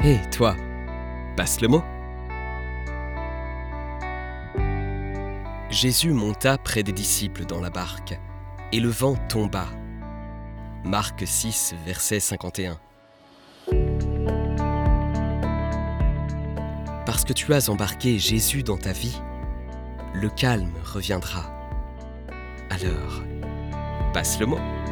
Hé, toi, passe le mot. Jésus monta près des disciples dans la barque, et le vent tomba. Marc 6, verset 51. Parce que tu as embarqué Jésus dans ta vie, le calme reviendra. Alors, passe le mot.